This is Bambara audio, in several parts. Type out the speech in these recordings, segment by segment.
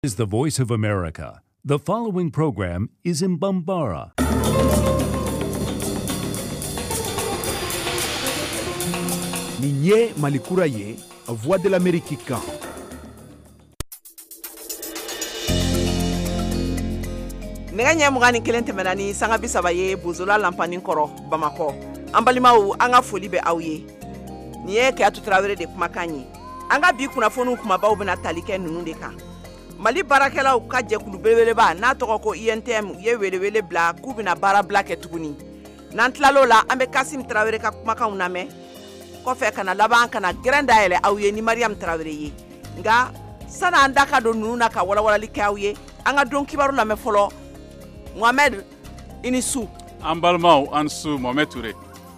Is the voice of America. The following program is in Bambara. Ninye Malikura ye, Voix de l'Amérique kan. Nega ɲɛ mugan ni kelen tɛmɛna ni sanga bi saba ye bozola lampanin kɔrɔ Bamakɔ. An balimaw an ka foli bɛ aw ye. Ni ye Keyatu Tarawele de kumakan ye. An ka bi kunnafoniw kumabaw bɛna tali kɛ ninnu de kan. Mali baarakɛlaw ka jɛkulu belebeleba n'a tɔgɔ ko INTM ye welewele bila k'u bɛna baara bila kɛ tuguni. N'an tilal'o la an bɛ Kasim Tarawele ka kumakanw lamɛn. Kɔfɛ kana laban kana gɛrɛn dayɛlɛ aw ye ni Mariam Tarawele ye. Nka san'an da ka don ninnu na ka walawalali kɛ aw ye, an ka don kibaru lamɛn fɔlɔ. Mohamed i ni su. An balimaw an su Mohamed Ture.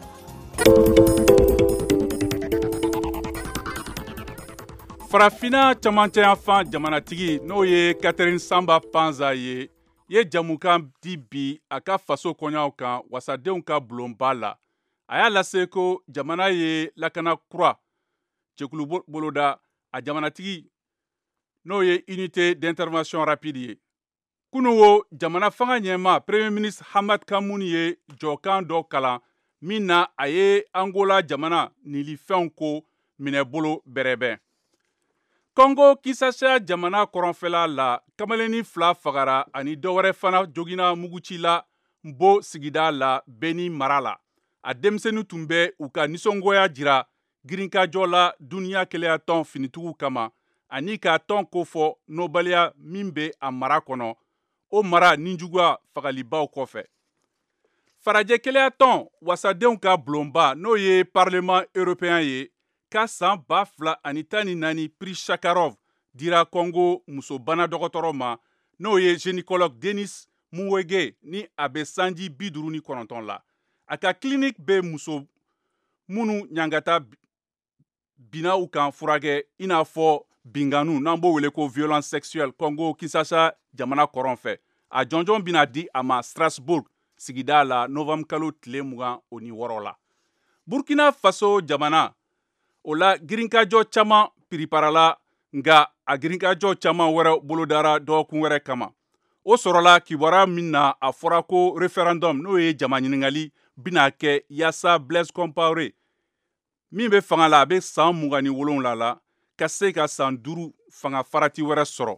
Farafina camancɛ yanfan jamanatigi n'o ye Catherine Samba Panza ye jamukan di bi a ka faso kɔɲɔw kan wasadenw ka bulonba la. A y'a lase ko jamana ye lakana kura cɛkulu boloda a jamanatigi n'o ye unité d'intervention rapide ye. Kunu wo jamana fanga ɲɛma Premier ministre Hamad Kamoun ye jɔkan dɔ kalan min na a ye Angola jamana nilifɛnw ko minɛ bolo bɛrɛbɛn. Congo Kinshasa jamana kɔrɔnfɛla la kamalennin 2 fagara ani dɔwɛrɛ fana jogina muguci la Mbo sigida la Beni mara la. A denmisɛnninw tun bɛ u ka nisɔngoya jira girinkajɔ la duniya kɛlɛya tɔn finitugu kama ani ka tɔn kofɔ nɔbaliya min bɛ a mara kɔnɔ. O mara ninjuguya fagalibaw kɔfɛ. Farajɛ kɛlɛya tɔn wasadenw ka bulonba n'o ye Parlement européen ye ka san 2014 Prix Sakharov dira Congo musobana dɔgɔtɔrɔ ma n'o ye gynécologue Denis Mukwege ni a bɛ sanji 59 la. A ka clinique bɛ muso minnu ɲangata bina u kan furakɛ i n'a fɔ binganu n'an b'o wele ko violence sexuelle Congo Kinshasa jamana kɔrɔn fɛ. A jɔnjɔn bina di a ma Strasbourg sigida la novembre kalo tile 26 la. Burkina Faso jamana o la girinkajɔ caman piriparala nga a girinkajɔ caman wɛrɛ bolodara dɔgɔkun wɛrɛ kama. O sɔrɔla kibaruya min na a fɔra ko référendum n'o ye jama ɲiningali bina kɛ yaasa Blaise Compaoré min bɛ fanga la a bɛ san 27 la ka se ka san 5 fanga farati wɛrɛ sɔrɔ.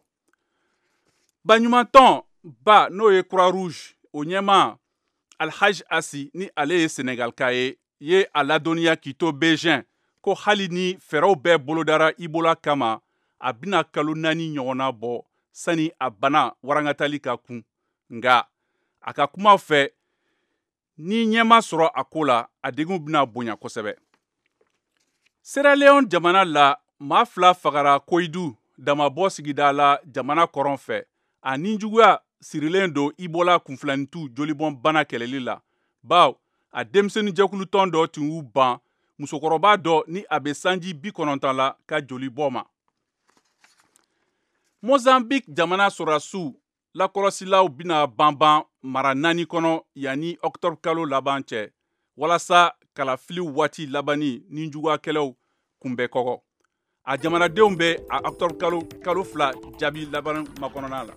Baɲumantɔn ba n'o ye Croix Rouge o ɲɛma Alhaji Asi ni ale ye Senegalika ye a ladɔnniya k'i to Beijing ko hali ni fɛɛrɛw bɛɛ bolodara Ibola kama a bɛna kalo 4 ɲɔgɔnna bɔ sani a bana warankatali ka kun. Nga a ka kuma fɛ ni ɲɛma sɔrɔ a ko la a degun bɛna bonya kosɛbɛ. Sierra Leone jamana la maa 2 fagara Koidu damabɔ sigida la jamana kɔrɔn fɛ. A ninjuguya sirilen don Ibola kunfilanintu jolibɔn bana kɛlɛli la. Baw a denmisɛnnin jɛkulu tɔn dɔ tun y'u ban musokɔrɔba dɔ ni a bɛ sanji 90 la ka joli bɔ ma. Mozambique jamana sɔrɔdasiw lakɔlɔsilaw bɛna banban mara 4 kɔnɔ yanni octobre kalo laban cɛ walasa kalafili waati labani ninjuguyakɛlaw kunbɛ kɔgɔ. A jamanadenw bɛ a octobre kalo 2 jaabi laban makɔnɔna la.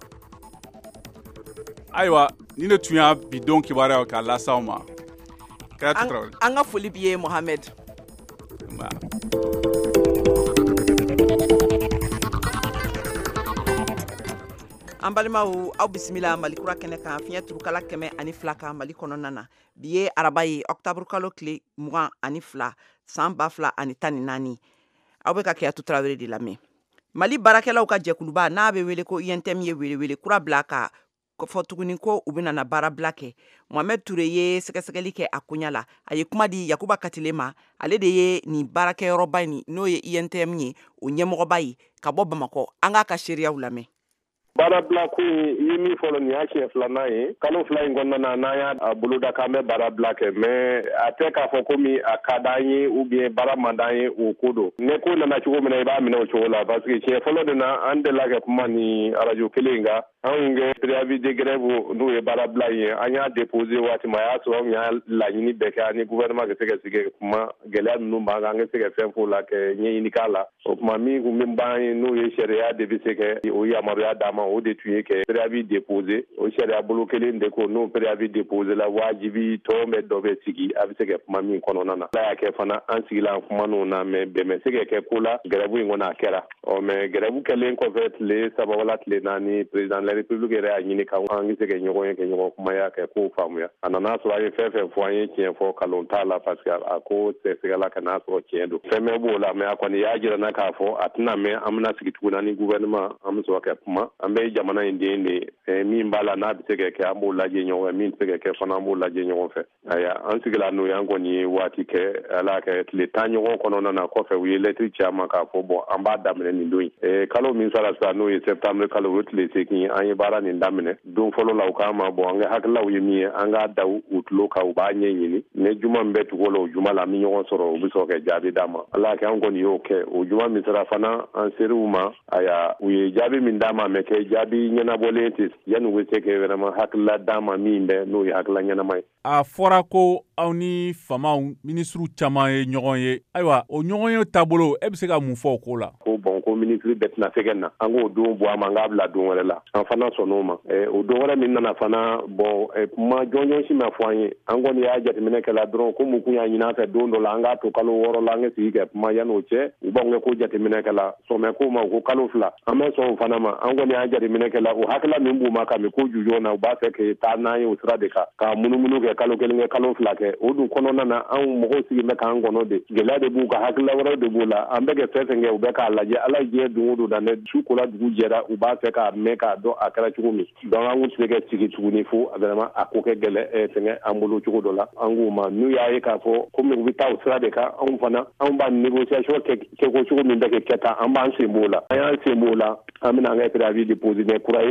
Ayiwa ni ne tun y'a bidon kibaruyaw k'a lase aw ma. An ka foli b'i ye Mohamed. An balimaw aw bisimila Malikura kɛnɛ kan fiɲɛ turukala 102 kan Mali kɔnɔna na. Bi ye araba ye octobre kalo tile 22 san 2014. Aw bɛ ka Keyatu Tarawele de lamɛn. Mali baarakɛlaw ka jɛkuluba n'a bɛ wele ko INTM ye welewele kura bila ka fɔ tuguni ko u bɛna baara bila kɛ. Mohamed Ture ye sɛgɛsɛgɛli kɛ a koɲa la. A ye kuma di Yakuba Katile ma. Ale de ye nin baarakɛyɔrɔba in n'o ye INTM ye o ɲɛmɔgɔba ye ka bɔ Bamakɔ. An k'a ka seereyaw lamɛn. bara black yimi folo ni ache flana ye kalo flying gonna na ya buluda kame bara black mais ateka fokomi akadanye ou bien bara mandanye o kodo ne ko na chugo mena ba mena o chola parce que che folo de na ande la ke mani radio kelenga ange préavis de grève no e bara black ye anya déposer wati ma ya so nya la ni beka ni gouvernement ke sege kuma gela no ba nga sege fe fo la ke nyi ni kala o kuma mi ku memba no ye sharia de biseke o ya maria dama o de tuye ke préavis déposé o sharia bloqué de ko no préavis déposé la wajibi to me dobe sigi abiseke kuma mi kono nana la ya ke fana ansila kuma no na me be me sege ke kula grève ngona kera o me grève kelen ko vet le sabawala le nani président de la république era nyini ka angi sege nyogo ke nyogo kuma ya ke ko famu ya anana so ay fe foyer tien fo kalonta la parce que a ko sege la kana so tiendo feme bo la me akoni ya jira na ka fo atna me amna sigi tuna ni gouvernement amso ke kuma ambe jamana indende mi mbala na bisege ke ambo laje nyogo mi bisege ke fana ambo laje nyogo fe aya ansigila no yango ni wati ke ala ke le tanyo kono na ko fe wi letri chama ka fo bo amba damne ni ndoi kalo min sala sa no septembre kalo wotle seki anye bara ni ndamne don folo la ukama bo anga hakla wi mi anga daw utlo ka uba nyenyini ne juma mbetu golo juma la mi nyogo soro biso ke jabi dama ala ke ango ni yoke o juma mi sara fana anseruma aya wi jabi min dama me ke jabi nyana bolentis yanu wese ke vraiment hakla dama mi mbe no hakla nyana mai a fora ko awni famaw ministre chama ye nyogon ye aywa o nyogon ye tabolo e be se ka mun fo ko la ko bon ko ministre betna fegenna ango do bo amanga bla do wala la en fana sonoma o do wala min na fana bon ma jonjon si ma foanye ango ni ya jati mine kala dron ko mu kunya nyina fe do ndo la anga to kalo woro la nge si ke ma yano che ubonge ko jati mine kala so me ko ma ko kalo fla ame so fana ma ango ni ya jati mine kala o hakla min bu ma ka mi ko jujo na ba se ke ta na yo sra de ka munumunu ke kalo kelenge kalo fla ke o du kono na an mo ko si me ka ngono de gela de bu ka hakla woro de bu la ambe ke fe nge u be ka la je ala je du da ne su ko la du jera u ba se ka me ka do akara chukumi do an wuti ke tigi chukuni fu vraiment akoke gele tenge ambulo chuko do la anguma nu ya e ka fo ko me bi taw sra de ka an fana an ba négociation ke ko chukumi ndake keta an ba sembola ayan sembola amina ngai préavis déposé ne kuraye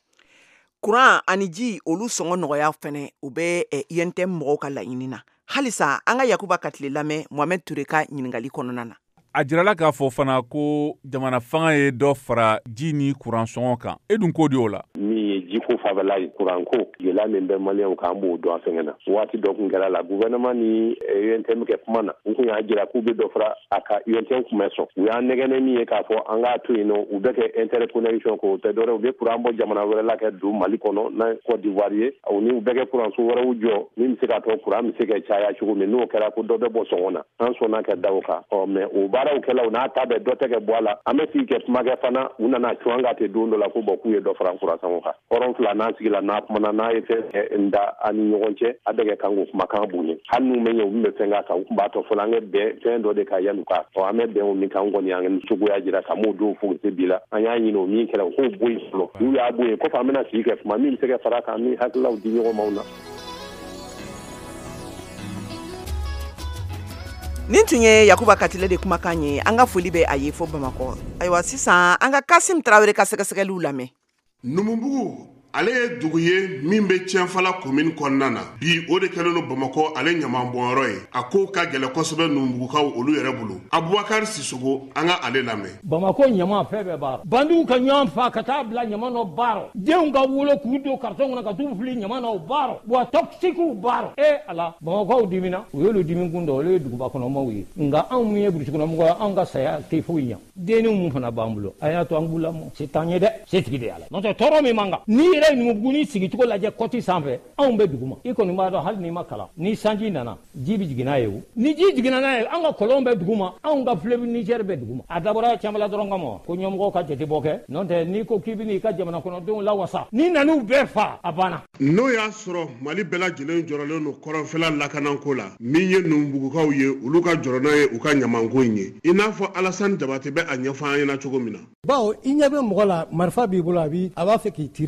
Kuran ani ji olu songo nogoya fene ube INTM mɔgɔw ka laɲini na halisa an ka Yakuba Katile lamɛn Mohamed Ture ka ɲiningali kɔnɔna na a jirala k'a fɔ fana ko jamana fanga ye dɔ fara ji ni kuran sɔngɔ kan e dun ko di o la min ye jiko fabala ye kuran ko gɛlɛya min bɛ maliyɛnw kan an b'o dɔn fɛngɛ na waati dɔ kun kɛra la gouvernement ni UNTM kɛ kuma na u kun y'a jira k'u bɛ dɔ fara a ka UNTM kun bɛ sɔn u y'an nɛgɛnɛ min ye k'a fɔ an k'a to yen nɔ u bɛ kɛ interconnexion ko o tɛ dɔwɛrɛ u bɛ kuran bɔ jamana wɛrɛ la kɛ don Mali kɔnɔ n'a Côte d'Ivoire ye u ni u bɛ kɛ kuranso wɛrɛw jɔ min bɛ se ka to kuran bɛ se ka caya cogo min n'o kɛra ko dɔ bɛ bɔ sɔngɔ na an sɔnna ka da o kan mais o baaraw kɛla u n'a ta bɛ dɔ tɛ kɛ bɔ a la an bɛ sigi kɛ kuma kɛ fana u nana cuwan ka ten don dɔ la ko bɔn k'u ye dɔ fara kurasanw kan hɔrɔn fila n'a sigila n'a kumana n'a ye fɛn da ani ɲɔgɔn cɛ a bɛ kɛ kan k'o kumakan bonya hali n'u mɛ ɲɛ u bɛ fɛn k'a kan u tun b'a tɔ fɔlɔ an ka bɛn fɛn dɔ de ka yan'u ka an bɛ bɛn o min kan kɔni an ka cogoya jira ka m'o don fo se bi la an y'a ɲini o min kɛra o k'o bɔ yen fɔlɔ n'u y'a bɔ yen kɔfɛ an bɛna sigi kɛ kuma min bɛ se ka fara kan ni hakililaw di ɲɔgɔn ma na. Nin tun ye Yakuba Katile de kumakan ye an ka foli bɛ a ye fo Bamakɔ ayiwa sisan an ka Kasim Tarawele ka sɛgɛsɛgɛliw lamɛn Numumbugu ale ye dugu ye min bɛ Tienfala commune kɔnɔna na bi o de kɛlen don Bamakɔ ale ɲamanbɔnyɔrɔ ye a ko ka gɛlɛ kosɛbɛ Numumbugukaw olu yɛrɛ bolo Abubakar Sisogo an ka ale lamɛn Bamakɔ ɲama fɛn bɛɛ b'a bandiw ka ɲɔgɔn fa ka taa bila ɲama nɔ baara denw ka wolo k'u don carton kɔnɔ ka t'u fili ɲama nɔ baara wa toxiques baara ala Bamakɔkaw dimina u y'olu dimi kun dɔ olu ye duguba kɔnɔmaw ye nka anw min ye burusi kɔnɔmɔgɔ anw ka saya tɛ foyi ɲɛ denniw mun fana b'an bolo a y'a to an b'u lamɔ se t'an ye dɛ se tigi de y'a la n'o tɛ tɔɔrɔ min man kan ni yɛrɛ Numubuguni sigicogo lajɛ kɔti sanfɛ anw bɛ duguma i kɔni b'a dɔn hali n'i ma kalan ni sanji nana ji bɛ jigin n'a ye o ni ji jiginna n'a ye an ka kɔlɔnw bɛ duguma anw ka fleuve Niger bɛ duguma a dabɔra Tienfala dɔrɔn kama ko ɲɛmɔgɔw ka jate bɔ kɛ n'o tɛ n'i ko k'i bɛ n'i ka jamana kɔnɔdenw lawasa ni nan'u bɛɛ fa a banna n'o y'a sɔrɔ Mali bɛɛ lajɛlen jɔrɔlen don kɔrɔnfɛla lakanako la min ye Numumugukaw ye olu ka jɔrɔ n'a ye u ka ɲamanko in ye i n'a fɔ Alassane Jabate bɛ a ɲɛfɔ an ɲɛna cogo min na bawo i ɲɛ bɛ mɔgɔ la marifa b'i bolo a b'a fɛ k'i tirer k'i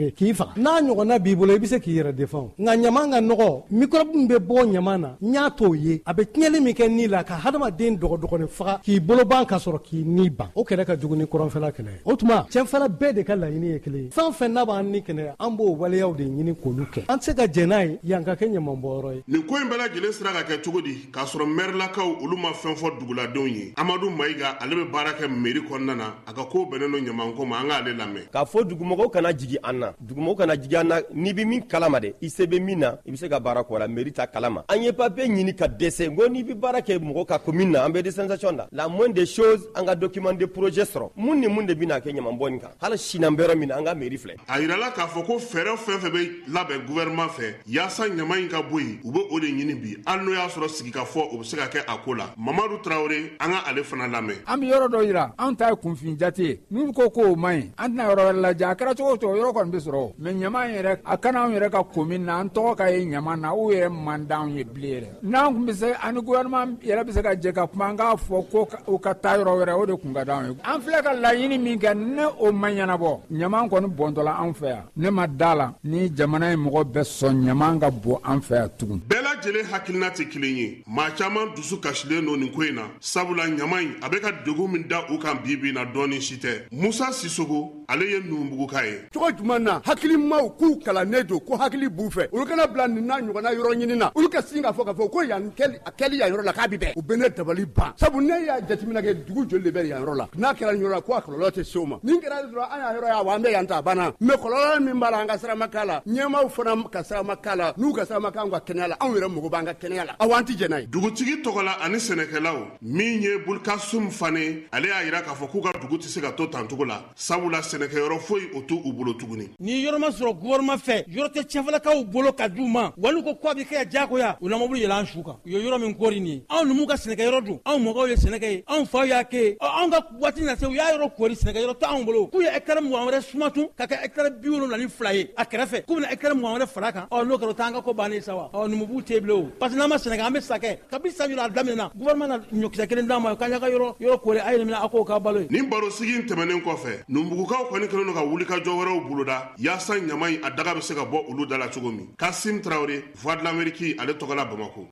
faga n'a ɲɔgɔnna b'i bolo i bɛ se k'i yɛrɛ défend nka ɲama ka nɔgɔ microbe min bɛ bɔ ɲama na n y'a t'o ye a bɛ tiɲɛli min kɛ ni la ka hadamaden dɔgɔdɔgɔnin faga k'i bolo ban ka sɔrɔ k'i ni ban o kɛlɛ ka jugu ni kɔrɔnfɛla kɛlɛ ye o tuma cɛnfɛla bɛɛ de ka laɲini ye kelen ye fɛn fɛn n'a b'an ni kɛnɛya an b'o waleyaw de ɲini k'olu kɛ an tɛ se ka jɛn n'a ye yan ka kɛ ɲamanbɔyɔrɔ ye nin ko in bɛɛ lajɛlen sera ka kɛ cogo di k'a sɔrɔ mɛrilakaw olu ma fɛn fɔ duguladenw ye amadu mayiga ale bɛ baara kɛ meri kɔnɔna na a ka ko bɛnnen don ɲamanko ma an k'ale lamɛn k'a fɔ dugumɔgɔw kana jigi an na dugumɔgɔw kana jigi an na n'i bɛ min kalama dɛ i se bɛ min na i bɛ se ka baara kɔ la meri ta kalama an ye papier ɲini ka dɛsɛ n ko n'i bɛ baara kɛ mɔgɔ ka commune na an bɛ décentralisation la la moindre des choses an ka document de projet sɔrɔ mun ni mun de bɛna kɛ ɲamanbɔ nin kan hali sini an bɛ yɔrɔ min na an ka meri filɛ a yirala k'a fɔ ko fɛɛrɛ fɛn fɛn bɛ labɛn gouvernement fɛ yaasa ɲama in ka bɔ yen u bɛ o de ɲini bi hali n'o y'a sɔrɔ sigikafɔ o bɛ se ka kɛ a ko la mamadu tarawele an ka ale fana lamɛn an bɛ yɔrɔ dɔ yira an ta ye kunfin jate ye n'u ko k'o man ɲi an tɛna yɔrɔ wɛrɛ lajɛ a kɛra cogo o cogo yɔrɔ kɔni bɛ sɔrɔ mɛ ɲama in yɛrɛ a kana anw yɛrɛ ka commune na an tɔgɔ ka ye ɲama na u yɛrɛ man d'anw ye bilen yɛrɛ n'an tun bɛ se ani gouvernement yɛrɛ bɛ se ka jɛ ka kuma an k'a fɔ ko u ka taa yɔrɔ wɛrɛ o de tun ka d'anw ye an filɛ ka laɲini min kɛ ne o ma ɲɛnabɔ ɲama kɔni bɔntɔla anw fɛ yan ne ma da la ni jamana ye mɔgɔ bɛɛ sɔn ɲama ka bɔ an fɛ yan tugun bɛɛ lajɛlen hakilina tɛ kelen ye maa caman dusu kasilen don nin ko in na sabula ɲama in a bɛ ka degun min da u kan bi na dɔɔnin si tɛ musa sisogo ale ye numbuguka ye cogo jumɛn na hakilimaw k'u kalannen don ko hakili b'u fɛ olu kana bila nin n'a ɲɔgɔnna yɔrɔ ɲini na olu ka sin k'a fɔ ko yan a kɛli yan yɔrɔ la k'a bi bɛn u bɛ ne dabali ban sabu ne y'a jateminɛ kɛ dugu joli de bɛ yan yɔrɔ la n'a kɛra nin yɔrɔ la ko a kɔlɔlɔ tɛ se o ma nin kɛra dɔrɔn an y'a yɔrɔ y'a wa an bɛ yan ta a banna mɛ kɔlɔlɔ min b'a la an ka sirama k'a la ɲɛmaw fana ka sirama k'a la n'u ka sirama k'an ka kɛnɛya la anw yɛrɛ mago b'an ka kɛnɛya la aw an tɛ jɛn n'a ye dugutigi tɔgɔla ani sɛnɛkɛlaw min ye bulkasum fane ale y'a yira k'a fɔ k'u ka dugu tɛ se ka to tancogo la sabula sɛnɛkɛyɔrɔ foyi o t'u bolo tuguni ni yɔrɔ ma sɔrɔ gouvernement fɛ yɔrɔ tɛ cɛnfalakaw bolo ka d'u ma wali ko k'a bɛ kɛ diyagoya u na mobili yɛlɛ an su kan u ye yɔrɔ min kɔri nin ye anw numu ka sɛnɛkɛyɔrɔ dun anw mɔgɔw ye sɛnɛkɛ ye anw faw y'a kɛ anw ka waati na se u y'a yɔrɔ kɔri sɛnɛkɛyɔrɔ tɛ anw bolo k'u ye hectare 20 wɛrɛ sumatun ka kɛ hectare 72 ye a kɛrɛfɛ k'u bɛna hectare 20 wɛrɛ fara kan n'o kɛra o t'an ka ko bannen sa wa numu b'u tɛ bilen o parce que n'an ma sɛnɛkɛ an bɛ sa kɛ kabini sanjura a daminɛna gouvernement na ɲɔkisɛ kelen d'an ma k'an y'a ka yɔrɔ kɔri a yɛlɛmina a k'o k'a balo ye nin barosigi in tɛmɛnen kɔfɛ numbugukaw kɔni kɛlen don ka wulikajɔ wɛrɛw boloda yaasa ɲama in a daga bɛ se ka bɔ olu da la cogo min kasim tarawele voix de l'amérique ale tɔgɔla bamako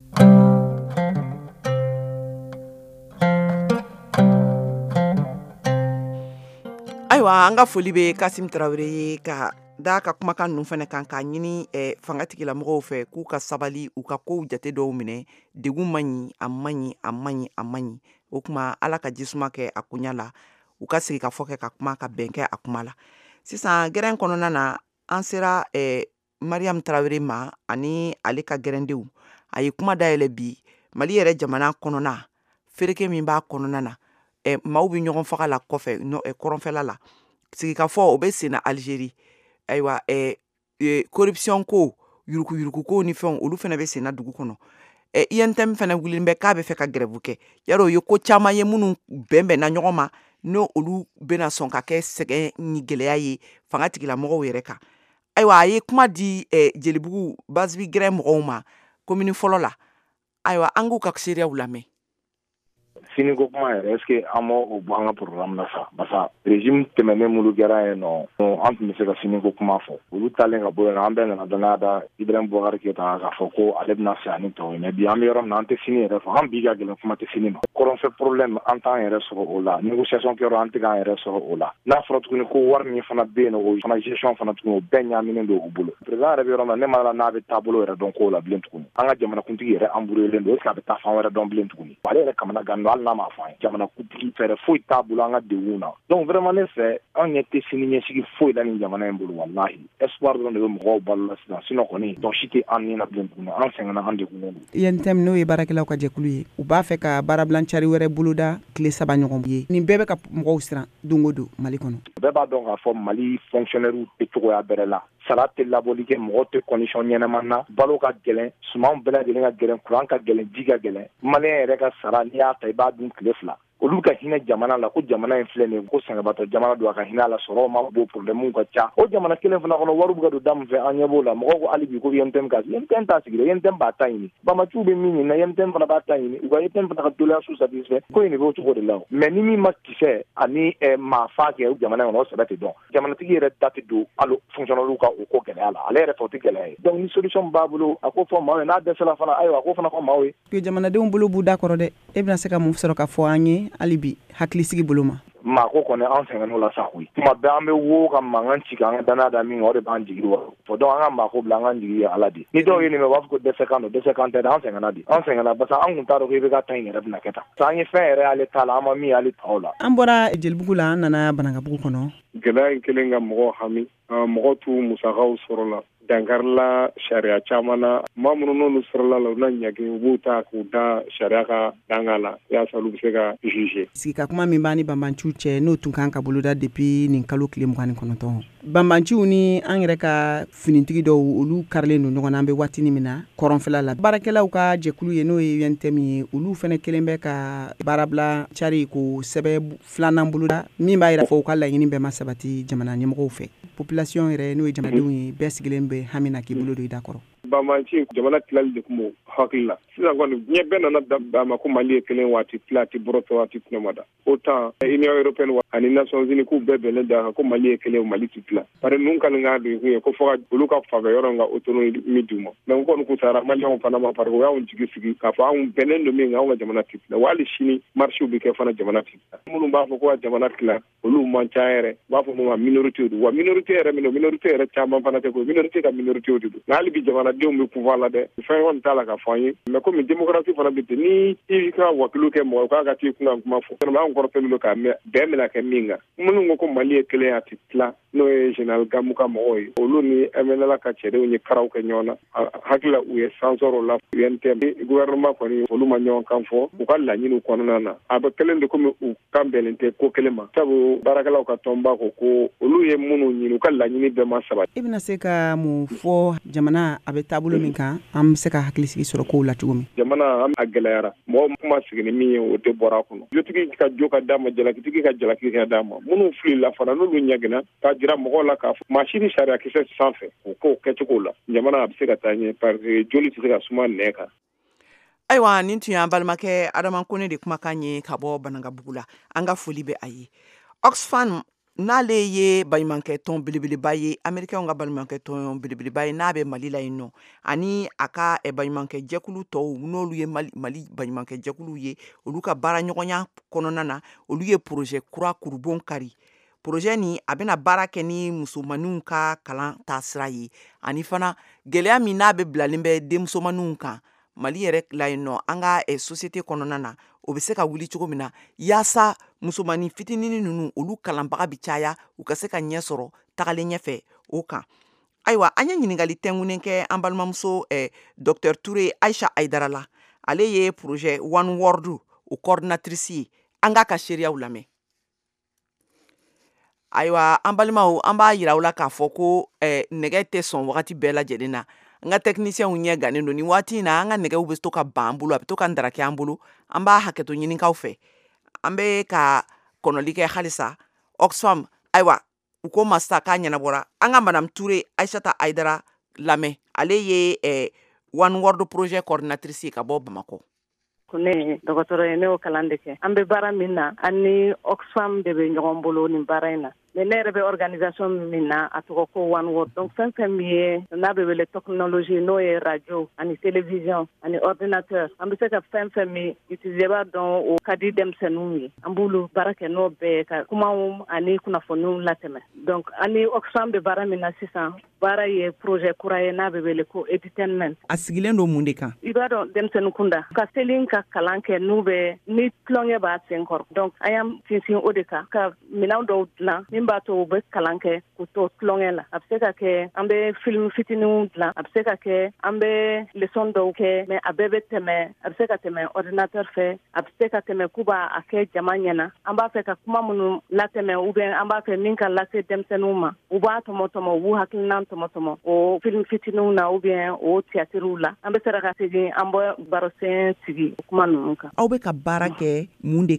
ayiwa an ka foli bɛ kasim tarawele ye ka da ka kumakan ninnu fana kan k'a ɲini fangatigilamɔgɔw fɛ k'u ka sabali u ka kow jate dɔw minɛ degun man ɲi a man ɲi o kuma ala ka jisuma kɛ a kunya la u ka sigi ka fɔ kɛ ka kuma ka bɛn kɛ a kuma la sisan gɛrɛn kɔnɔna na an sera mariam tarawele ma ani ale ka gɛrɛndenw a ye kuma dayɛlɛ bi mali yɛrɛ jamana kɔnɔna fereke min b'a kɔnɔna na maaw bɛ ɲɔgɔn faga la kɔfɛ kɔrɔnfɛla la sigi ka fɔ o bɛ sen na Algérie ayiwa corruption ko yuruku ko ni fɛnw olu fana bɛ sen na dugu kɔnɔ INTM fana wulilen bɛ k'a bɛ fɛ ka grève kɛ yarɔ o ye ko caman ye minnu bɛnbɛnna ɲɔgɔn ma n'o olu bɛna sɔn ka kɛ sɛgɛn ni gɛlɛya ye fanga tigilamɔgɔw yɛrɛ kan ayiwa a ye kuma di Jelibugu Bazibi gɛrɛ mɔgɔw ma commune fɔlɔ la ayiwa an k'u ka seereyaw lamɛn sini ko kuma yɛrɛ est-ce que an m'o bɔ an ka programme na sa parce que régime tɛmɛnen minnu kɛra yen nɔ an tun bɛ se ka sini ko kuma fɔ olu talen ka bɔ yen an bɛɛ nana dɔnniya da Ibrahim Boubacar Keita k'a fɔ ko ale bɛna se ani tɔw ye mais bi an bɛ yɔrɔ min na an tɛ sini yɛrɛ fɔ an bi ka gɛlɛn kuma tɛ sini ma kɔrɔnfɛ problème an t'an yɛrɛ sɔrɔ o la négociation kɛyɔrɔ an tɛ k'an yɛrɛ sɔrɔ o la n'a fɔra tuguni ko wari min fana bɛ yen nɔ o fana gestion fana tuguni o bɛɛ ɲaaminen don u bolo président yɛrɛ bɛ yɔrɔ min na ne ma la n'a bɛ taabolo yɛrɛ dɔn k'o la bilen tuguni an ka jamanakuntigi yɛrɛ embrouillé don est-ce que a bɛ taa fan wɛrɛ dɔn bilen tuguni ale yɛrɛ kamana gan hali n'a ma fɔ an ye jamanakuntigi fɛɛrɛ foyi t'a bolo an ka degun na donc vraiment ne fɛ an ɲɛ tɛ sini ɲɛsigi foyi la nin jamana in bolo wallahi espoir dɔrɔn de bɛ mɔgɔw balo la sisan sinon kɔni donc si tɛ an ni na bilen tuguni an sɛgɛnna an degunnen don INTM n'o ye baarakɛlaw ka jɛkulu ye u b'a fɛ ka baarabilancari wɛrɛ boloda tile 3 ɲɔgɔn ye nin bɛɛ bɛ ka mɔgɔw siran don o don Mali kɔnɔ bɛɛ b'a dɔn k'a fɔ Mali fonctionnaire tɛ cogoya bɛrɛ la sara tɛ labɔli kɛ mɔgɔ tɛ condition ɲɛnama na balo ka gɛlɛn sumanw bɛɛ lajɛlen ka gɛlɛn courant ka gɛlɛn ji ka gɛlɛn maliyɛn yɛrɛ ka sara n'i y'a ta i b'a dun tile 2 olu ka hinɛ jamana la ko jamana in filɛ nin ko sɛngɛbatɔ jamana don a ka hinɛ la sɔrɔ ma bo problème ka ca o jamana kelen fana kɔnɔ wari bɛ ka don da min fɛ an ɲɛ b'o la mɔgɔw ko hali bi ko YMTM ka YMTM t'a sigi dɛ YMTM b'a ta ɲini Bamaciw bɛ min ɲini YMTM fana b'a ta ɲini u ka YMTM fana ka doléance satisfait ko in de b'o cogo de la mais ni min ma kisɛ ani maa fa kɛ o jamana kɔnɔ o sɛbɛ tɛ dɔn jamanatigi yɛrɛ da tɛ don hali fonctionnaires ka o ko gɛlɛya la ale yɛrɛ fɛ o tɛ gɛlɛya ye donc ni solution b'a bolo a ko fɔ maaw ye n'a dɛsɛla fana ayiwa a ko fana fɔ maaw ye que jamanadenw bolo b'u da kɔrɔ dɛ e bɛna se ka mun sɔrɔ ka fɔ an ye hali bi hakilisigi bolo ma maa ko kɔni an sɛgɛnn'o la sa koyi tuma bɛɛ an bɛ wo ka mankan ci k'an ka danaya da min o de b'an jigi wa fɔ donc an ka maa ko bila an ka jigi ye ala de ni dɔw ye nin mɛ u b'a fɔ ko dɛsɛkan don dɛsɛkan tɛ dɛ an sɛgɛnna de an sɛgɛnna parce que an kun t'a dɔn ko i bɛ ka ta in yɛrɛ bɛna kɛ tan sa an ye fɛn yɛrɛ y'ale ta la an ma min y'ale taw la an bɔra Jelibugu la an nana Banankabugu kɔnɔ gɛlɛya in kelen ka mɔgɔw hami mɔgɔw t'u musakaw sɔrɔ la dankarila sariya caman na maa minnu n'olu sɔrɔla la u na ɲagi u b'u ta k'u da sariya ka danga la yaasa olu bɛ se ka juge sigi ka kuma min b'a ni Banbanciw cɛ n'o tun kan ka boloda depuis nin kalo tile 29 Banbanciw ni an yɛrɛ ka finitigi dɔw olu karilen don ɲɔgɔn na an bɛ waatini min na kɔrɔnfɛla la baarakɛlaw ka jɛkulu ye n'o ye UNTM ye olu fana kelen bɛ ka baarabila cari ko sɛbɛ filanan boloda min b'a yira fɔ u ka laɲini bɛɛ ma sabati jamana ɲɛmɔgɔw fɛ population yɛrɛ n'o ye jamanadenw ye bɛɛ sigilen bɛ hami na k'i bolo don i da kɔrɔ Banbanci jamana tilali de tun b'o hakili la sisan kɔni diɲɛ bɛɛ nana da ma ko Mali ye kelen waati tila ti bɔrɔtɔ waati tuma da autant Union européenne ani Nations Unies k'u bɛɛ bɛnnen da kan ko Mali ye kelen Mali ti tila bari nun kan ka de kun ye ko fɔ olu ka faga yɔrɔ ka autonomie d'u ma donc kɔni ku sara Maliens fana ma fariko y'anw jigi sigi k'a fɔ anw bɛnnen don min anw ka jamana ti tila wali sini marché bɛ kɛ fana jamana ti tila minnu b'a fɔ ko ka jamana tila olu man ca yɛrɛ b'a fɔ ma minorité do wa minorité yɛrɛ min minorité yɛrɛ caman fana tɛ ko minorité ka minorité do hali bi jamana denw bɛ pouvoir la dɛ fɛn kɔni t'a la ka fɔ an ye mais comme démocratie fana bɛ ten ni i ka wakilu kɛ mɔgɔ k'a ka t'i kunkan kuma fɔ an kɔrɔtɛlen don ka bɛn bɛna kɛ min kan minnu ko Mali ye kelen a ti tila n'o ye général Gamu ka mɔgɔw ye olu ni MNLA ka cɛdenw ye karaw kɛ ɲɔgɔn na hakili la u ye san sɔrɔ o la UNTM gouvernement kɔni olu ma ɲɔgɔn kan fɔ u ka laɲiniw kɔnɔna na a bɛ kelen de komi u kan bɛnnen tɛ ko kelen ma sabu baarakɛlaw ka tɔnba ko olu ye minnu ɲini u ka laɲini bɛɛ ma sabati i bɛna se ka mun fɔ jamana a bɛ taabolo min kan an bɛ se ka hakilisigi sɔrɔ kow la cogo min jamana a gɛlɛyara mɔgɔ kuma sigi ni min ye o tɛ bɔra a kɔnɔ jotigi ka jo ka d'a ma jalakitigi ka jalaki ka d'a ma minnu filila fana n'olu ɲagina k'a jira mɔgɔw la k'a fɔ maa si ni sariya kisɛ sanfɛ o k'o kɛcogo la jamana a bɛ se ka taa ɲɛ parce que joli tɛ se ka suma nɛ kan ayiwa nin tun y'an balimakɛ Adama Kone de kumakan ye ka bɔ Banankabugu la an ka foli bɛ a ye Oxfam n'ale ye baɲumankɛ tɔn belebeleba ye Américains ka baɲumankɛ tɔn belebeleba ye n'a bɛ Mali la yen nɔ ani a ka baɲumankɛ jɛkulu tɔw n'olu ye Mali baɲumankɛ jɛkulu ye olu ka baara ɲɔgɔnya kɔnɔna na olu ye projet kura kurubon kari projet ni a bɛna baara kɛ ni musomaninw ka kalan taasira ye ani fana gɛlɛya min n'a bɛ bilalen bɛ denmusomaninw kan Mali yɛrɛ la yen nɔ an ka société kɔnɔna na o bɛ se ka wuli cogo min na yaasa musomanin fitinin ninnu olu kalanbaga bi caya u ka se ka ɲɛ sɔrɔ tagalen ɲɛfɛ o kan ayiwa an ye ɲininkali tɛnkunen kɛ an balimamuso Dr Touré Aisha Aidara la ale ye projet One World o coordinatrice ye an k'a ka seereyaw lamɛn ayiwa an balimaw an b'a yira u la k'a fɔ ko nɛgɛ tɛ sɔn wagati bɛɛ lajɛlen na an ka technicienw ɲɛ gannen don ni waati in na an ka nɛgɛw bɛ to ka ban an bolo a bɛ to ka ndaraki an bolo an b'a hakɛto ɲinikaw fɛ an bɛ ka kɔnɔli kɛ halisa Oxfam ayiwa u ko ma sisan k'a ɲɛnabɔra an ka Madame Touré Aïssata Aïdara lamɛn ale ye One World Projet coordinatrice ye ka bɔ Bamakɔ ne dɔgɔtɔrɔ ye ne y'o kalan de kɛ an bɛ baara min na an ni Oxfam de bɛ ɲɔgɔn bolo nin baara in na mais ne yɛrɛ bɛ organisation min na a tɔgɔ ko One World donc fɛn fɛn min ye n'a bɛ wele technologie n'o ye radio ani télévision ani ordinateur an bɛ se ka fɛn fɛn min utiliser b'a dɔn o ka di denmisɛnninw ye an b'olu baara kɛ n'o bɛɛ ka kumaw ani kunnafoniw latɛmɛ donc an ni Oxfam bɛ baara min na sisan baara ye projet kura ye n'a bɛ wele ko edutainment a sigilen don mun de kan i b'a dɔn denmisɛnnin kunda ka selin ka kalan kɛ n'u bɛ ni tulonkɛ b'a sen kɔrɔ donc an y'an sinsin o de kan ka minɛn dɔw dilan min b'a to u bɛ kalan kɛ k'u to tulonkɛ la a bɛ se ka kɛ an bɛ film fitininw dilan a bɛ se ka kɛ an bɛ leçon dɔw kɛ mais a bɛɛ bɛ tɛmɛ a bɛ se ka tɛmɛ ordinateur fɛ a bɛ se ka tɛmɛ k'u b'a kɛ jama ɲɛna an b'a fɛ ka kuma minnu latɛmɛ ou bien an b'a fɛ min ka lase denmisɛnninw ma u b'a tɔmɔtɔmɔ u b'u hakilina tɔmɔtɔmɔ o film fitininw na ou bien o théâtrew la an bɛ se ka segin an bɛ barosen sigi o kuma ninnu kan aw bɛ ka baara kɛ mun de kan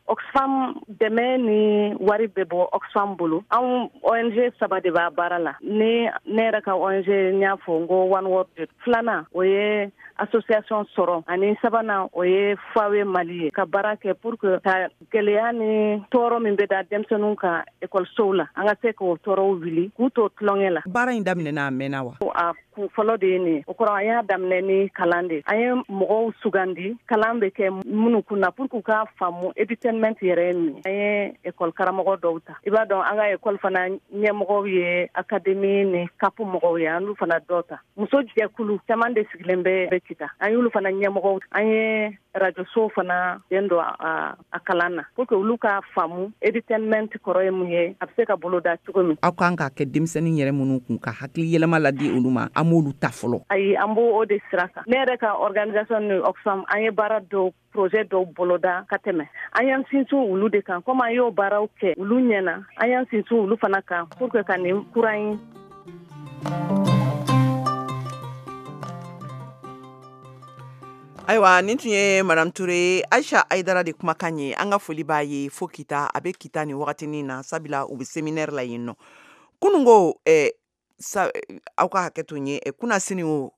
Oxfam dɛmɛ ni wari bɛ bɔ Oxfam bolo an ONG 3 de b'a baara la ne yɛrɛ ka ONG n y'a fɔ n ko One World Youth filanan o ye association sɔrɔ ani sabanan o ye Fawe Mali ye ka baara kɛ pour que ka gɛlɛya ni tɔɔrɔ min bɛ da denmisɛnninw kan ekɔlisow la an ka se k'o tɔɔrɔw wuli k'u to tulonkɛ la. Baara in daminɛna a mɛnna wa? A kun fɔlɔ de ye nin ye o kɔrɔ an y'a daminɛ ni kalan de an ye mɔgɔw sugandi kalan bɛ kɛ minnu kunna pour que u k'a faamu edutainment yɛrɛ ye min an ye ekɔli karamɔgɔ dɔw ta i b'a dɔn an ka ekɔli fana ɲɛmɔgɔw ye akademi ni kapu mɔgɔw ye an y'olu fana dɔw ta muso jɛkulu caman de sigilen bɛ kita an y'olu fana ɲɛmɔgɔw an ye rajosow fana den don a kalan na pour que olu k'a faamu edutainment kɔrɔ ye mun ye a bɛ se ka bolo da cogo min. Aw kan ka kɛ denmisɛnnin yɛrɛ minnu kun ka hakili yɛlɛma ladi olu ma an m'olu ta fɔlɔ. Ayi an b'o de sira kan ne yɛrɛ ka organisation ni Oxfam an ye baara dɔw projet dɔw boloda ka tɛmɛ an y'an sinsin olu de kan komi an y'o baaraw kɛ olu ɲɛna an y'an sinsin olu fana kan pour que ka nin kuran in. Ayiwa nin tun ye Madame Toure Aisha Aidara de kumakan ye an ka foli b'a ye fo kita a bɛ kita ni wagatinin na sabula u bɛ séminaire la yen nɔ kunungo aw ka hakɛ to n ye kunasini o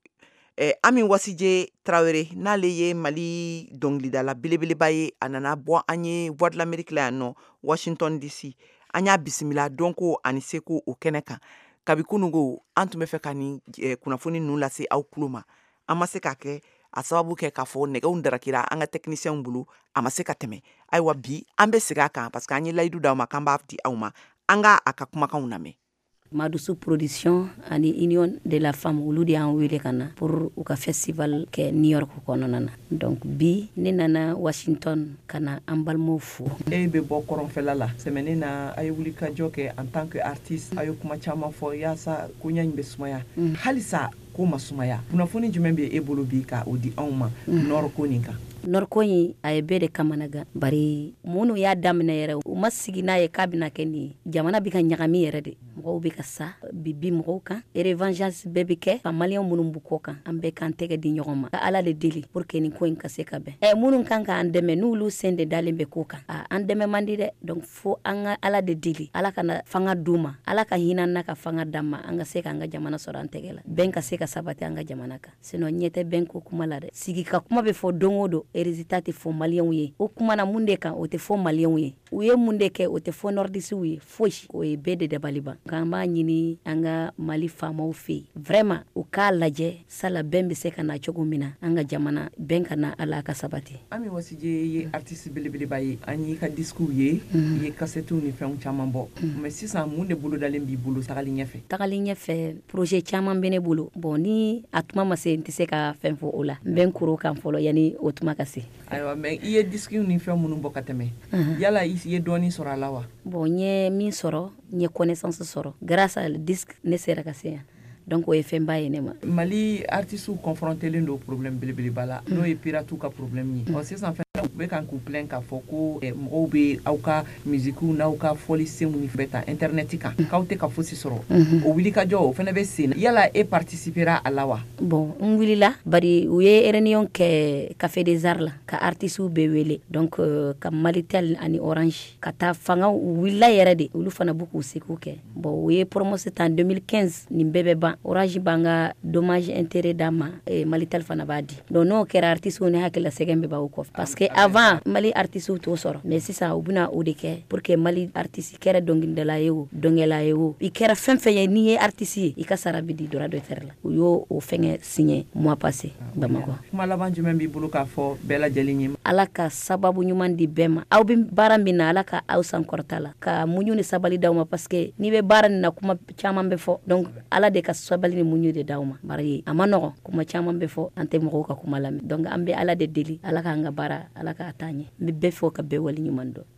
Ami Wasije Traoré n'ale ye Mali dɔnkilidala belebeleba ye a nana bɔ an ye Voix de l'Amérique la yan nɔ Washington DC an y'a bisimila donko ani seko o kɛnɛ kan kabi kunungo an tun bɛ fɛ ka ni kunnafoni ninnu lase aw tulo ma an ma se k'a kɛ a sababu kɛ k'a fɔ nɛgɛw darakira an ka technicienw bolo a ma se ka tɛmɛ ayiwa bi an bɛ segin a kan parce que an ye layidu d'aw ma k'an b'a di aw ma an ka a ka kumakanw lamɛn. Madusu Production ani Union de la Femme olu de y'an wele ka na pour u ka festival kɛ New York kɔnɔna na donc bi ne nana Washington ka na an balimaw fo. E bɛ bɔ kɔrɔnfɛla la semaine na a ye wuli ka jɔ kɛ en tant que artiste a ye kuma caman fɔ yaasa koɲa in bɛ sumaya halisa ko ma sumaya kunnafoni jumɛn bɛ e bolo bi ka o di anw ma nɔrɔ ko nin kan. Nɔrɔ in a ye bɛɛ de kamanagan bari minnu y'a daminɛ yɛrɛ u ma sigi n'a ye k'a bɛna kɛ nin ye jamana bɛ ka ɲagami yɛrɛ de mɔgɔw bɛ ka sa bibi mɔgɔw kan revanchance bɛɛ bɛ kɛ ka maliyɛn minnu b'u kɔ kan an bɛɛ k'an tɛgɛ di ɲɔgɔn ma ka ala de deli pour que nin ko in ka se ka bɛn minnu kan k'an dɛmɛ n'olu sen de dalen bɛ ko kan an dɛmɛ man di dɛ donc fo an ka ala de deli ala ka na fanga d'u ma ala ka hinɛ na ka fanga d'an ma an ka se k'an ka jamana sɔrɔ an tɛgɛ la bɛn ka se ka sabati an ka jamana kan sinon ɲɛ tɛ bɛn ko kuma la dɛ sigi ka kuma bɛ fɔ don o don résultat tɛ fɔ maliyɛnw ye o kuma na mun de kan o tɛ fɔ maliyɛnw ye u ye mun de kɛ o tɛ fɔ nordisiw ye foyi o ye bɛɛ de dabali ban k'an b'a ɲini an ka Mali faamaw fɛ yen vraiment u k'a lajɛ sala bɛn bɛ se ka na cogo min na an ka jamana bɛn ka na ala ka sabati. Ami Wasije ye artiste belebeleba ye an y'i ka discours ye i ye kasetu ni fɛnw caman bɔ mais sisan mun de bolo dalen b'i bolo tagali ɲɛfɛ. Tagali ɲɛfɛ projet caman bɛ ne bolo bon ni a tuma ma se n tɛ se ka fɛn fɔ o la n bɛ n koro kan fɔlɔ yani o tuma ka se. Ayiwa mais i ye disque ni fɛn minnu bɔ ka tɛmɛ yala i ye dɔɔni sɔrɔ a la wa? Bon n ye min sɔrɔ n ye connaissance sɔrɔ grâce à le disque ne sera ka se yan donc o ye fɛnba ye ne ma. Mali artistes confrontelen do problème belebeleba la n'o ye pirate ka problème ye sisan fɛn u bɛ kan k'u plaindre k'a fɔ ko mɔgɔw bɛ aw ka musique n'aw ka fɔlisenw ni bɛ ta internet kan k'aw tɛ ka fosi sɔrɔ o wuli ka jɔ o fɛnɛ bɛ sen na yala e participera a la wa? Bon n wulila bari u ye réunion kɛ Café des Arts la ka artistes bɛ wele donc ka Malitel ani Orange ka taa fanga u wulila yɛrɛ de olu fana b'u k'u segiw kɛ bon u ye promotion en 2015 nin bɛɛ bɛ ban Orange b'an ka dommage intérêt d'a ma Malitel fana b'a di donc n'o kɛra artistes ni hakilila sɛgɛn bɛ b'aw kɔfɛ parce que avant Mali artistes t'o sɔrɔ mais sisan u bɛna o de kɛ pour que Mali artiste kɛra dɔnkilidala ye o dɔnkɛla ye o i kɛra fɛn fɛn ye n'i ye artiste ye i ka sara bɛ di droit d'auteur la u y'o fɛngɛ signé mois passé Bamakɔ. Kuma laban jumɛn b'i bolo k'a fɔ bɛɛ lajɛlen ye? Ala ka sababu ɲuman di bɛɛ ma aw bɛ baara min na ala ka aw sankɔrɔta la ka muɲu ni sabali d'aw ma parce que n'i bɛ baara nin na kuma caman bɛ fɔ donc ala de ka sabali ni muɲu de d'aw ma bari a ma nɔgɔn kuma caman bɛ fɔ an tɛ mɔgɔw ka kuma lamɛn donc an bɛ ala de deli ala k'an ka baara ala k'a taa ɲɛ n bɛ bɛɛ fɔ ka bɛɛ wali ɲuman dɔn.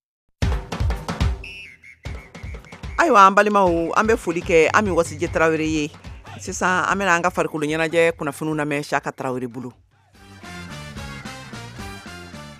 Ayiwa an balimaw an bɛ foli kɛ Ami Wasije Traoré ye sisan an bɛna an ka farikolo ɲɛnajɛ kunnafoniw lamɛn Chaka Traoré bolo.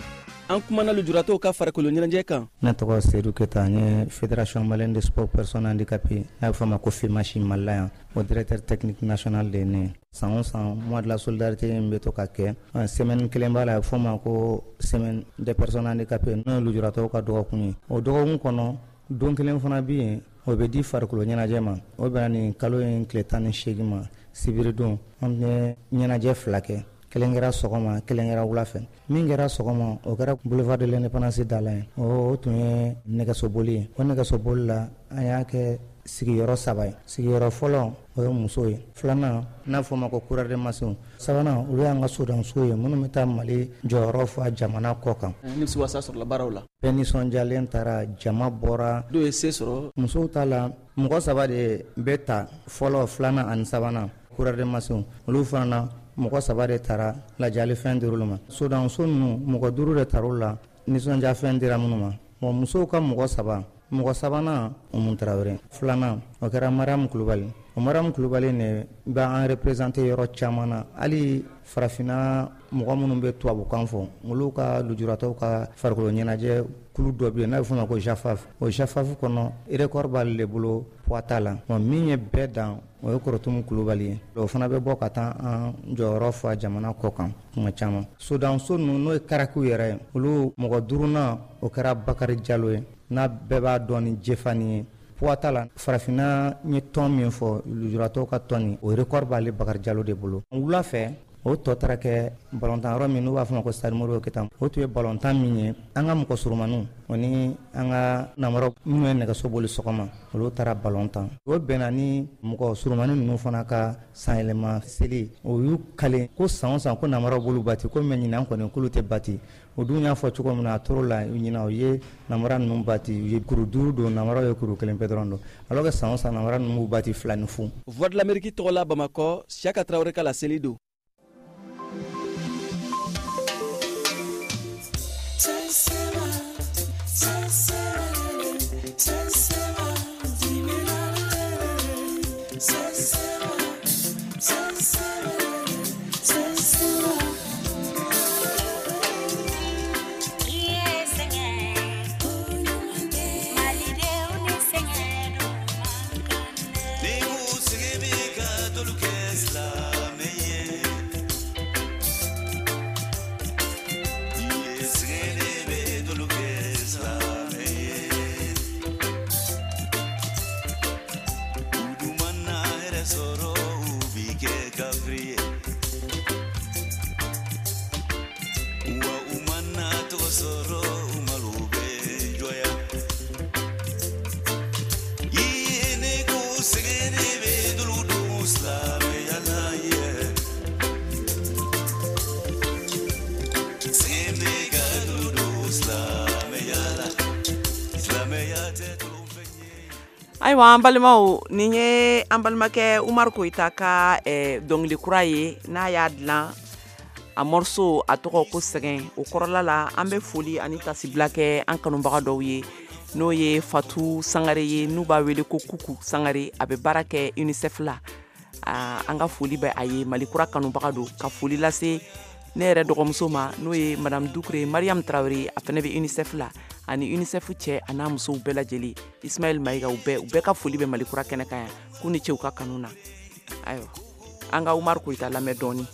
an kumana lujuratɔw ka farikolo ɲɛnajɛ kan. Ne tɔgɔ Seydou Keta, n ye Fédération Malienne de Sport Personnes Handicapées n'a bɛ fɔ a ma ko FEMACHI Mali la yan, o directeur technique national de ye ne ye. San o san mois de la solidarité in bɛ to ka kɛ, semaine kelen b'a la a bɛ fɔ a ma ko semaine des personnes handicapées n'o ye lujuratɔw ka dɔgɔkun ye. O dɔgɔkun kɔnɔ don kelen fana bɛ yen o bɛ di farikolo ɲɛnajɛ ma, o bɛna nin kalo in tile 18 ma, sibiridon an bɛ ɲɛnajɛ 2 kɛ. Kelen kɛra sɔgɔma, kelen kɛra wula fɛ. Min kɛra sɔgɔma o kɛra boulevard de l'indépendance da la ye. O tun ye nɛgɛsoboli ye. O nɛgɛsoboli la an y'a kɛ sigiyɔrɔ 3 ye. Sigiyɔrɔ fɔlɔ o ye muso ye. Filanan n'a fɔ ma ko coureur de masse. Sabanan olu y'an ka sodanso ye minnu bɛ taa Mali jɔyɔrɔ fɔ jamana kɔ kan. Ni bɛ se wasa sɔrɔla baaraw la. Bɛɛ nisɔndiyalen taara, jama bɔra. Dɔw ye se sɔrɔ. Musow ta la mɔgɔ 3 de bɛ ta fɔlɔ, filanan ani sabanan coureur de masse. Olu fana na mɔgɔ 3 de taara lajali fɛn dir'olu ma. Sodanso ninnu mɔgɔ 5 de tar'u la, nisɔndiya fɛn dira minnu ma. Bon musow ka mɔgɔ 3, mɔgɔ sabanan Umu Tarawele, filanan o kɛra Mariam Kulubali. O Mariam Kulubali ne b'an représenter yɔrɔ caman na, hali farafinna mɔgɔ minnu bɛ tubabukan fɔ, olu ka lujuratɔw ka farikolo ɲɛnajɛ kulu dɔ bɛ yen n'a bɛ fɔ o ma ko JAFAF. O JAFAF kɔnɔ record b'ale de bolo poids t'a la. Min ye bɛɛ dan o ye Korotumu Kulubali ye. O fana bɛ bɔ ka taa an jɔyɔrɔ fa jamana kɔ kan kuma caman. Sodanso ninnu n'o ye karakiw yɛrɛ ye, olu mɔgɔ 5nan o kɛra Bakari Jalo ye, n'a bɛɛ b'a dɔn ni Jefani ye. Poids t'a la, farafinna ye tɔn min fɔ lujuratɔw ka tɔn ni o record b'ale Bakari Jalo de bolo. Wula fɛ o tɔ taara kɛ balontan yɔrɔ min n'u b'a fɔ ma ko Stade Modibo Keita. O tun ye balontan min ye an ka mɔgɔ surumaniw o ni an ka namara minnu ye nɛgɛso boli sɔgɔma olu taara balontan. O bɛnna ni mɔgɔ surumani ninnu fana ka sanyɛlɛma seli o y'u kale ko san o san ko namara b'olu bati ko mɛ ɲinan kɔni k'olu tɛ bati. O dun y'a fɔ cogo min na a tor'o la ɲinan o ye namara ninnu bati u ye kuru 5 don, namaraw ye kuru 1 pe dɔrɔn don, alors que san o san namara ninnu b'u bati 2 ni fu. Voix de l'Amérique tɔgɔ la Bamakɔ, Siaka Traoré ka la seli don. Ayiwa an balimaw nin ye an balimakɛ Umaru Koyita ka dɔnkili kura ye n'a y'a dilan a morceau a tɔgɔ ko sɛgɛn. O kɔrɔla la an bɛ foli ani tasibila kɛ an kanubaga dɔw ye n'o ye Fatu Sangare ye n'u b'a wele ko Kuku Sangare, a bɛ baara kɛ UNICEF la. An ka foli bɛ a ye, Malikura kanubaga don. Ka foli lase ne yɛrɛ dɔgɔmuso ma n'o ye Madame Dukure Mariam Traoré, a fana bɛ UNICEF la, ani UNICEF cɛ a n'a musow bɛɛ lajɛlen. Ismaël Maïga u bɛɛ ka foli bɛ Malikura kɛnɛ kan yan k'u ni cɛw ka kanu na. Ayiwa an ka Umaru Koyita lamɛn dɔɔni.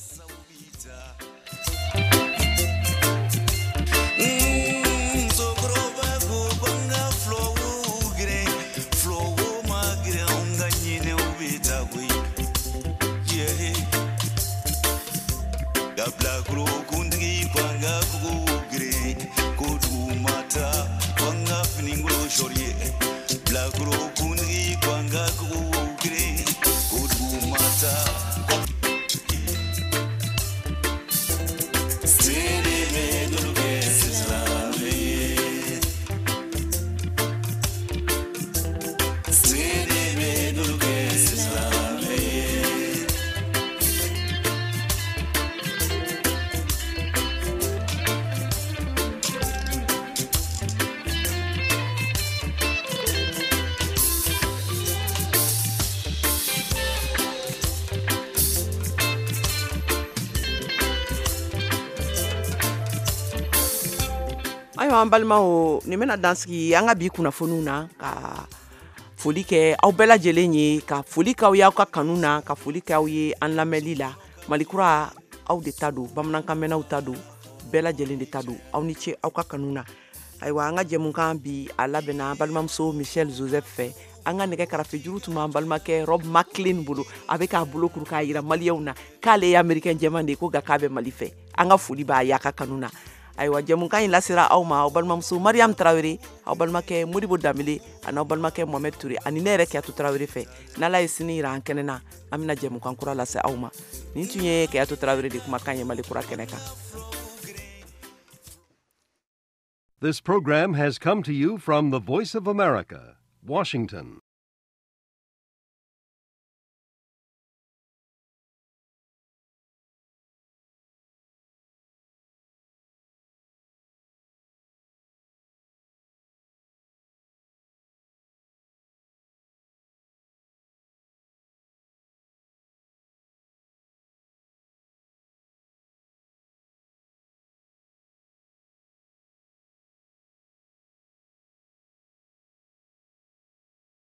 ayiwa an balimaw nin bena dansigi an ka bi kunnafoniw na ka foli kɛ aw bɛɛ lajɛlen ye ka foli k'aw ye aw ka kanu na ka foli k'aw ye an lamɛnli la malikura aw de ta don bamanankan mɛnnaw ta don bɛɛ lajɛlen de ta don aw ni ce aw ka kanu na ayiwa an ka jɛmukan bi a labɛnna an balimamuso Michel Joseph fɛ an ka nɛgɛ karafe juru tun b'an balimakɛ Rob McLean bolo a bɛ k'a bolo kuru k'a yira maliyɛnw na k'ale ye américain jɛman de ye ko nka k'a bɛ Mali fɛ an ka foli b'a ye a ka kanu na ayiwa jɛmukan in lasera aw ma aw balimamuso Mariam Tarawele aw balimakɛ Modibo Dambele ani aw balimakɛ Mohamed Touré ani ne yɛrɛ Kiyatu Tarawele fɛ n'Ala ye sini yira an kɛnɛ na an bɛna jɛmukan kura lase aw ma nin tun ye Kiyatu Tarawele de kumakan ye Mali kura kɛnɛ kan. This program has come to you from the Voice of America, Washington.